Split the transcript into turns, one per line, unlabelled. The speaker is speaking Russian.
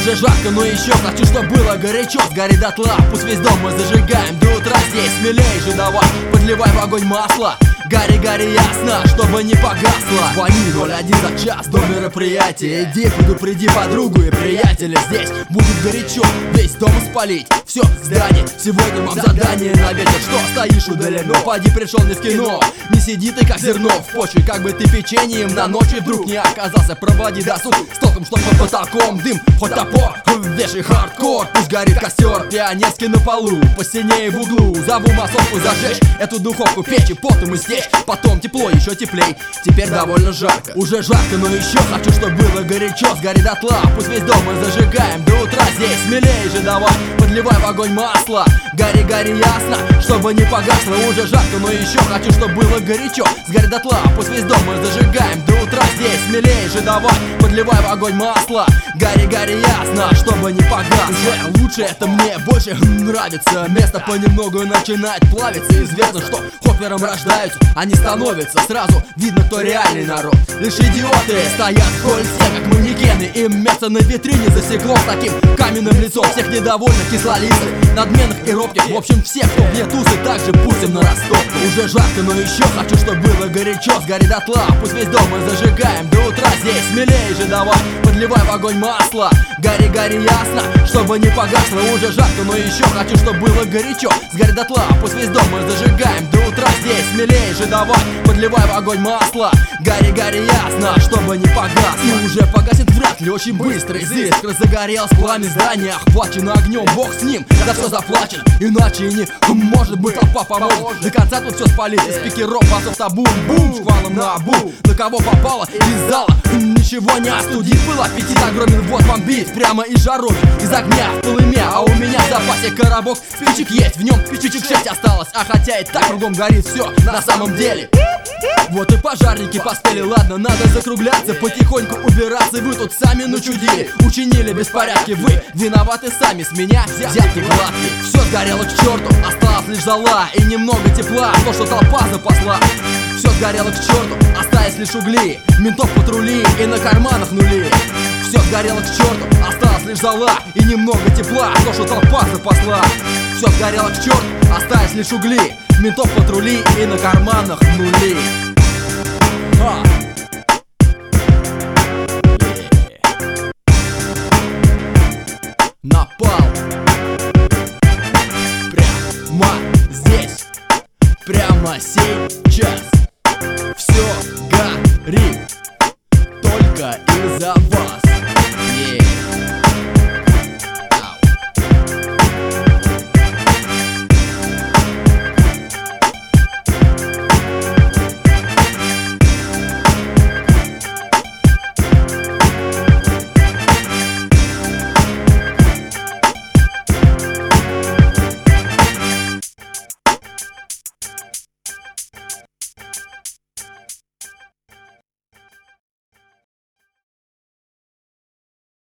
Уже жарко, но еще хочу, чтоб было горячо. Сгорит дотла, пусть весь дом мы зажигаем. До утра здесь смелее же давай, подливай в огонь масло. Гори, гори ясно, чтобы не погасло. Звони 01 за час до мероприятия. Иди, предупреди подругу и приятеля. Здесь будет горячо, весь дом спалить. Все, здание, сегодня вам задание на вечер. Что стоишь удалено, поди пришел не в кино. Не сиди ты как зерно в почве, как бы ты печеньем на ночь вдруг не оказался. Проводи досуг с толком, что под потолком дым, хоть топор, вешай хардкор. Пусть горит костер, пионерский на полу, посинее в углу. Зову массовку зажечь эту духовку, печь и потом истечь. Потом тепло, еще теплей, теперь довольно жарко. Уже жарко, но еще хочу, чтобы было горячо. Сгори дотла, пусть весь дом мы зажигаем. До утра здесь смелее же давай, подливай в огонь масло. Гори, гори ясно, чтобы не погасло. Уже жарко, но еще хочу, чтобы было горячо. Сгори дотла, пусть весь дом мы зажигаем. До утра здесь смелее же давай, подливай в огонь масло. Гори, гори ясно, чтобы не погасло. Уже лучше, это мне больше нравится. Место понемногу начинает плавиться. Известно, что хоппером рождаются, они становятся, сразу видно, кто реальный народ. Лишь идиоты стоят в кольце, как манекены. Им место на витрине засекло с таким каменным лицом. Всех недовольных, кислолицых, надменных и робких. В общем, всех, кто вне тусы, также пустим на растопку. Уже жарко, но еще хочу, чтобы было горячо. Сгори дотла, пусть весь дом мы зажигаем. До утра здесь смелее же давай, подливай в огонь масло. Гори, гори ясно, чтобы не погасло. Уже жарко, но еще хочу, чтобы было горячо. Сгори дотла, пусть весь дом мы зажигаем. До утра здесь смелее же давай, подливай в огонь масло. Гори, гори ясно, чтобы не погасло. И уже погасит вряд ли очень быстро. Здесь разогорелось пламя здания, охвачено огнем, бог с ним, за все заплачен. Иначе и не может быть, толпа поможет. До конца тут все спалить, из пикеров, басов табун, бум, шквалом на обум. На кого попало из зала ничего не остудит. Был аппетит огромен, вот вам бит, прямо из жаров, из огня в полыме. А у меня в запасе коробок спичек есть, в нем спичек 6 осталось. А хотя и так кругом горит все на самом деле. Вот и пожарники поспели, ладно, надо закругляться, потихоньку убираться. Вы тут сами начудили, учинили беспорядки. Вы виноваты сами, с меня взятки гладкие. Все сгорело к черту, осталась лишь зола и немного тепла, то, что толпа запасла. Все сгорело к черту, остались лишь угли, ментов патрули и на карманах нули. Все сгорело к черту, осталась лишь зола и немного тепла, то, что толпа запасла. Все сгорело к черту, остались лишь угли, ментов патрули и на карманах нули. Напал прямо здесь, прямо сейчас. Все горит только из-за вас.